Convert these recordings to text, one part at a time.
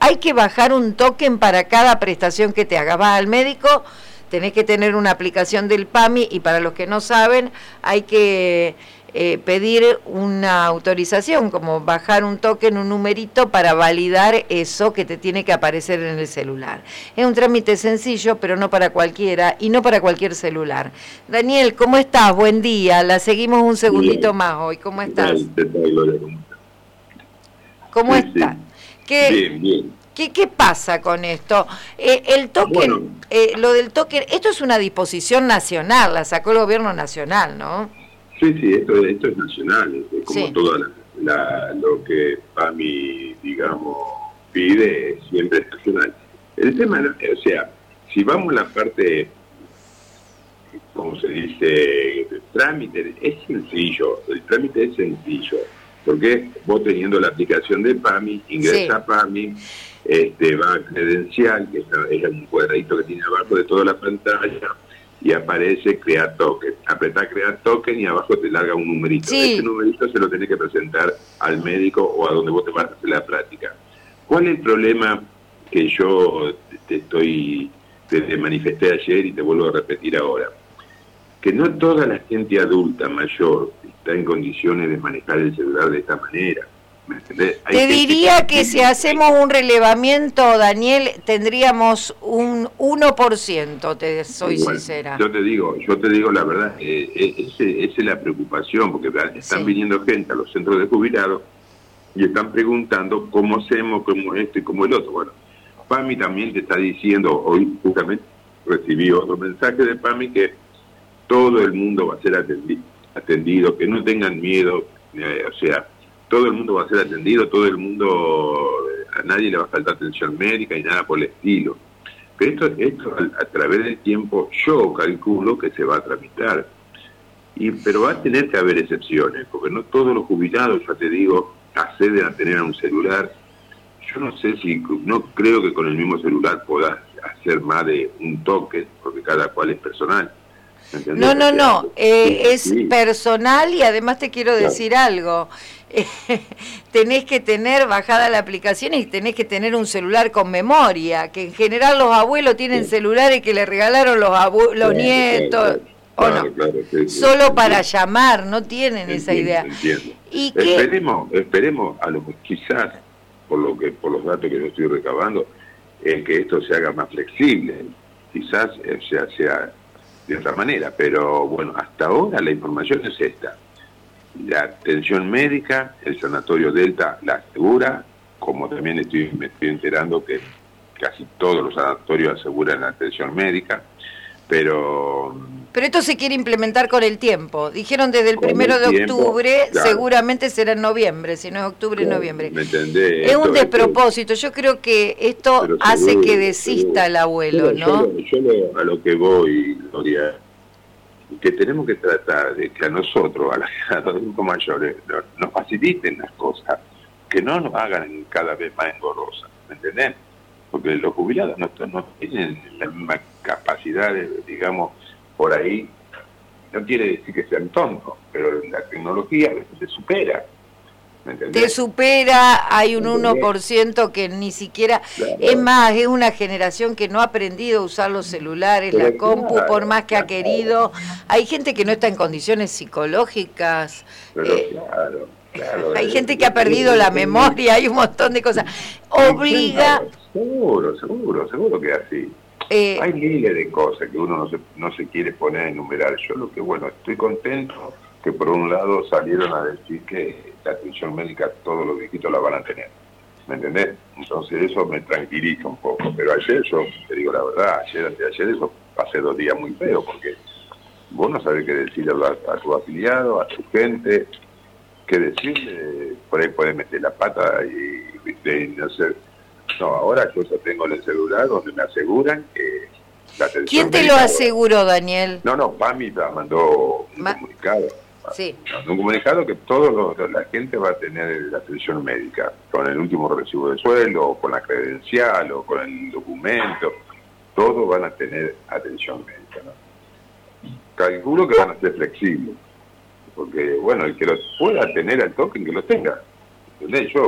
hay que bajar un token para cada prestación que te hagas. Vas al médico, tenés que tener una aplicación del PAMI, y para los que no saben, hay que pedir una autorización, como bajar un token, un numerito, para validar eso que te tiene que aparecer en el celular. Es un trámite sencillo, pero no para cualquiera, y no para cualquier celular. Daniel, ¿cómo estás? Buen día. La seguimos un segundito más hoy. ¿Cómo estás? ¿Cómo estás? Bien. ¿Qué pasa con esto? El token, lo del token, esto es una disposición nacional, la sacó el gobierno nacional, ¿no? Sí, esto es nacional, es como sí. Todo lo que PAMI, digamos, pide, siempre es nacional. El tema, o sea, si vamos a la parte, como se dice, el trámite es sencillo, el trámite es sencillo, porque vos teniendo la aplicación de PAMI, ingresa a PAMI, va a credencial, que es un cuadradito que tiene abajo de toda la pantalla, y aparece crear token. Apretá crear token y abajo te larga un numerito. Sí. Ese numerito se lo tenés que presentar al médico o a donde vos te vas a hacer la práctica. ¿Cuál es el problema que yo te manifesté ayer y te vuelvo a repetir ahora? Que no toda la gente adulta mayor está en condiciones de manejar el celular de esta manera. Te diría que si hacemos un relevamiento, Daniel, tendríamos un 1%, te soy sincera. Yo te digo la verdad, esa es la preocupación, porque están viniendo gente a los centros de jubilados y están preguntando cómo hacemos, cómo esto y cómo el otro. Bueno, PAMI también te está diciendo, hoy justamente recibí otro mensaje de PAMI, que todo el mundo va a ser atendido, que no tengan miedo, todo el mundo va a ser atendido, a nadie le va a faltar atención médica y nada por el estilo. Pero esto a través del tiempo yo calculo que se va a tramitar. Pero va a tener que haber excepciones, porque no todos los jubilados, ya te digo, acceden a tener un celular. Yo no creo que con el mismo celular puedas hacer más de un toque, porque cada cual es personal. No, es personal, y además te quiero decir algo. Tenés que tener bajada la aplicación y tenés que tener un celular con memoria, que en general los abuelos tienen celulares que le regalaron los nietos, solo para llamar, no tienen esa idea. Entiendo. ¿Y esperemos a lo que quizás, por los datos que yo estoy recabando, es que esto se haga más flexible, quizás sea de otra manera, pero bueno, hasta ahora la información es esta. La atención médica, el Sanatorio Delta la asegura, como también me estoy enterando que casi todos los sanatorios aseguran la atención médica, pero esto se quiere implementar con el tiempo. Dijeron desde el 1 de octubre, seguramente será en noviembre, si no es octubre, noviembre. ¿Me entendés? Es un despropósito. Yo creo que esto hace que desista el abuelo, ¿no? Yo a lo que voy, Gloria, que tenemos que tratar de que a nosotros, a los adultos mayores, nos faciliten las cosas, que no nos hagan cada vez más engorrosas, ¿me entendés? Porque los jubilados no tienen la misma capacidad, digamos, por ahí, no quiere decir que sean tontos, pero la tecnología a veces se supera. Te supera, hay un 1% que ni siquiera, es más, es una generación que no ha aprendido a usar los celulares, la compu, por más que ha querido. Hay gente que no está en condiciones psicológicas. Hay gente que ha perdido la memoria, hay un montón de cosas. Obliga... Seguro que es así. Hay miles de cosas que uno no se quiere poner a enumerar. Yo estoy contento que por un lado salieron a decir que la atención médica todos los viejitos la van a tener, ¿me entendés? Entonces eso me tranquiliza un poco, pero ayer yo te digo la verdad, anteayer eso pasé 2 días muy feos, porque vos no sabés qué decirle a tu afiliado, a tu gente, qué decirle, por ahí podés meter la pata y no sé. No, ahora yo ya tengo el celular donde me aseguran que la atención ¿Quién te lo aseguró, Daniel? No, PAMI mandó un comunicado. Sí. Un comunicado que la gente va a tener la atención médica, con el último recibo de sueldo, o con la credencial, o con el documento, todos van a tener atención médica, ¿no? Calculo que van a ser flexibles, porque, bueno, el que lo pueda tener al token, que lo tenga. ¿Entendés? Yo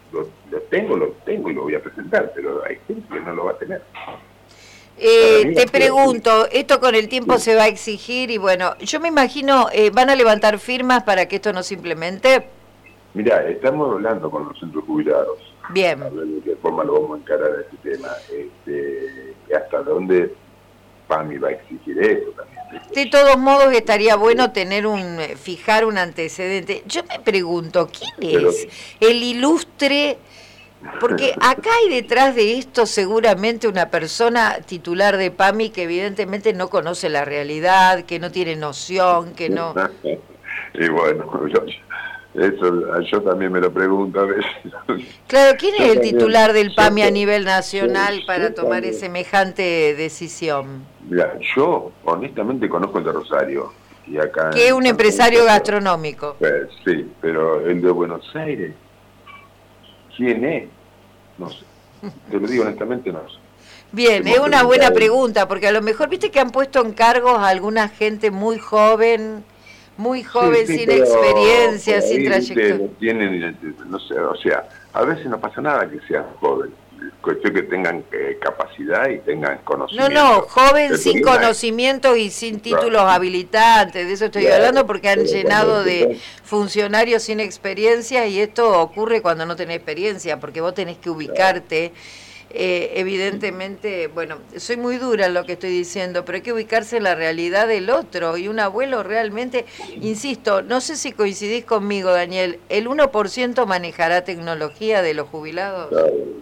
lo tengo y lo voy a presentar, pero hay gente que no lo va a tener. Te pregunto, esto con el tiempo se va a exigir y bueno, yo me imagino, ¿van a levantar firmas para que esto no se implemente? Mirá, estamos hablando con los centros jubilados. Bien. A ver de qué forma lo vamos a encarar a este tema. Hasta dónde PAMI va a exigir eso también. De todos modos estaría bueno tener fijar un antecedente. Yo me pregunto, ¿quién es el ilustre? Porque acá hay detrás de esto seguramente una persona titular de PAMI que evidentemente no conoce la realidad, que no tiene noción, que no... Y bueno, yo también me lo pregunto a veces. Claro, ¿quién es el titular del PAMI a nivel nacional para tomar semejante decisión? Mira, yo honestamente conozco el de Rosario. Y acá que es un empresario gastronómico. Sí, pero el de Buenos Aires, ¿quién es? No sé. Te lo digo honestamente, no sé. Bien, es una buena pregunta, porque a lo mejor viste que han puesto en cargos a alguna gente muy joven, sin experiencia, sin trayectoria. Tienen, no sé, o sea, a veces no pasa nada que sean jóvenes. Cuestión que tengan capacidad y tengan conocimiento. No, joven sin conocimientos y sin títulos habilitantes, de eso estoy hablando, porque han llenado de funcionarios sin experiencia y esto ocurre cuando no tenés experiencia, porque vos tenés que ubicarte. Evidentemente, bueno, soy muy dura en lo que estoy diciendo, pero hay que ubicarse en la realidad del otro, y un abuelo realmente, insisto, no sé si coincidís conmigo, Daniel, ¿el 1% manejará tecnología de los jubilados?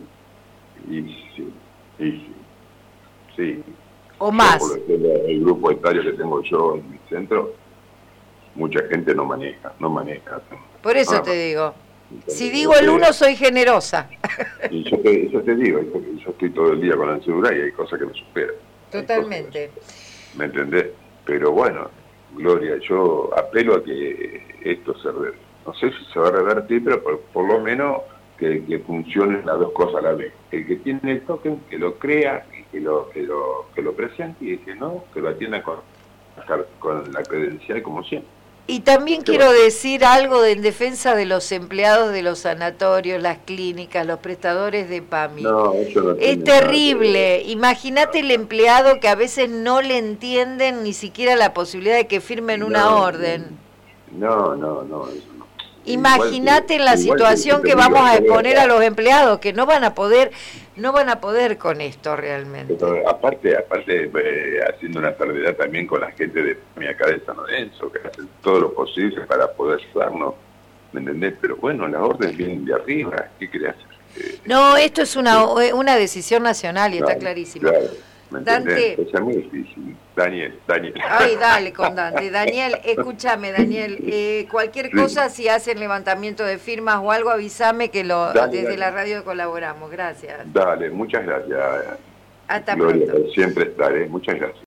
Sí. O más. Por ejemplo, el grupo etario que tengo yo en mi centro, mucha gente no maneja. Por eso te digo. Si digo el 1, soy generosa. Y yo te digo, yo estoy todo el día con el celular y hay cosas que me superan. Totalmente. ¿Me entendés? Pero bueno, Gloria, yo apelo a que esto no sé si se va a revertir, pero por lo menos que funcionen las dos cosas a la vez. El que tiene el token, que lo crea, y que lo presente, y el que no, que lo atienda con la credencial como siempre. Y también quiero decir algo en defensa de los empleados de los sanatorios, las clínicas, los prestadores de PAMI. Es terrible. Imagínate el empleado que a veces no le entienden ni siquiera la posibilidad de que firmen una orden. No. Imagínate la situación que vamos a exponer a los empleados, que no van a poder con esto realmente. Pero aparte haciendo una salvedad también con la gente de mi acá de San Lorenzo, que hacen todo lo posible para poder ayudarnos, ¿me entendés? Pero bueno, las órdenes vienen de arriba, ¿qué querés hacer? No, esto es una decisión nacional y está clarísimo. Claro. Dante. Es muy difícil. Daniel. Ay, dale con Dante. Daniel, escúchame, Daniel. Cualquier cosa, si hacen levantamiento de firmas o algo, avísame que desde la radio colaboramos. Gracias. Dale, muchas gracias. Hasta Gloria, pronto. Siempre estaré. Muchas gracias.